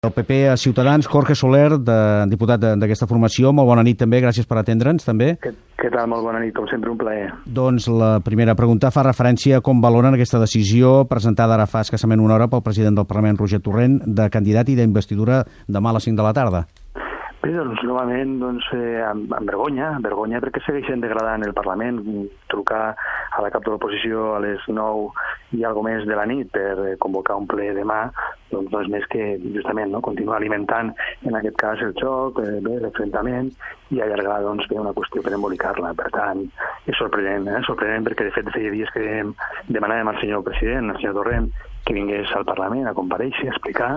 El PP a Ciutadans, Jorge Soler, diputat d'aquesta formació. Molt bona nit també, gràcies per atendre'ns també. Què tal? Molt bona nit, com sempre, un plaer. Doncs la primera pregunta fa referència a com valoren aquesta decisió presentada ara fa escassament una hora pel president del Parlament, Roger Torrent, de candidat i d'investidura demà a les 5 de la tarda. Bé, doncs, novament, amb vergonya perquè segueixen degradant el Parlament. Trucar a la cap de l'oposició a les 9 i alguna més de la nit per convocar un ple demà, doncs no és més que justament continuar alimentant, en aquest cas, el xoc, l'enfrontament, i allargar una qüestió per embolicar-la. Per tant, és sorprenent perquè de fet feia dies que demanàvem al senyor president, al senyor Torrent, que vingués al Parlament a comparèixer, a explicar,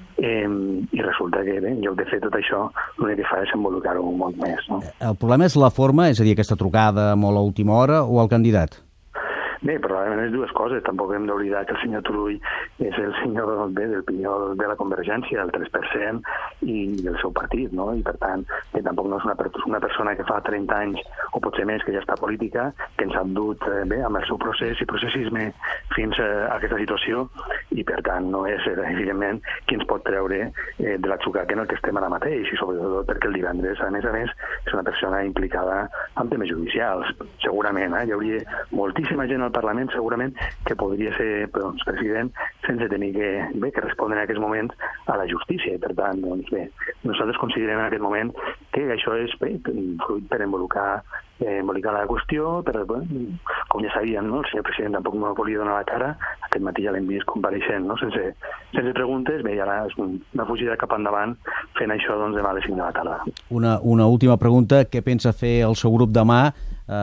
i resulta que en lloc de fer tot això l'únic que fa és embolicar-ho molt més. No? El problema és la forma, és a dir, aquesta trucada molt a última hora, o el candidat? Bé, probablement les dues coses. Tampoc hem d'oblidar que el senyor Turull és el senyor del pinyó de la Convergència, del 3%, i del seu partit, no? I per tant, tampoc no és una persona que fa 30 anys, o potser més, que ja està a política, que ens ha dut amb el seu procés i processisme fins a aquesta situació, i per tant no és, evidentment, qui ens pot treure de l'atzucac en el que estem ara mateix, i sobretot perquè el divendres, a més, és una persona implicada en temes judicials. Segurament, hi hauria moltíssima gent al Parlament, segurament, que podria ser president sense tenir que respondre en aquest moment a la justícia. I per tant, nosaltres considerem en aquest moment que això és fruit per embolicar la qüestió, com ja sabien, no? El senyor president tampoc no volia donar la cara, aquest matí ja l'hem vist compareixent, no? sense preguntes, i ara és una fugida cap endavant fent això demà a les 5 de la tarda. Una última pregunta, què pensa fer el seu grup demà,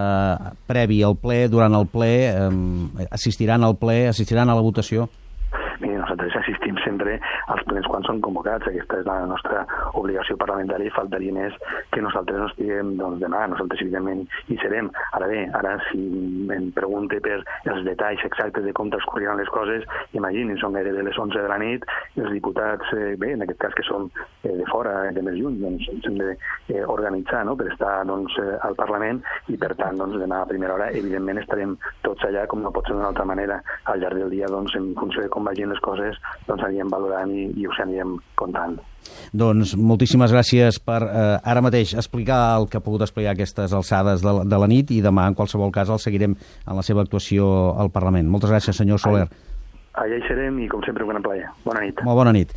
previ al ple, durant el ple, assistiran al ple, assistiran a la votació? Mira, nosaltres assistim sempre als plens quan són convocats. Aquesta és la nostra obligació parlamentària i faltaria més que nosaltres no estiguem demà. Nosaltres, evidentment, hi serem. Ara bé, si em pregunte per els detalls exactes de com transcorriran les coses, imaginin, són gairebé les 11 de la nit, i els diputats, en aquest cas que som de fora, de més lluny, ens hem d'organitzar per estar al Parlament, i per tant, demà a primera hora, evidentment, estarem tots allà, com no pot ser d'una altra manera, al llarg del dia, en funció de com vagin les coses, anirem valorant i us anirem contant. Doncs moltíssimes gràcies per ara mateix explicar el que ha pogut explicar aquestes alçades de la nit, i demà, en qualsevol cas, el seguirem en la seva actuació al Parlament. Moltes gràcies, senyor Soler. Allà hi serem i, com sempre, un gran plaer. Bona nit. Molt bona nit.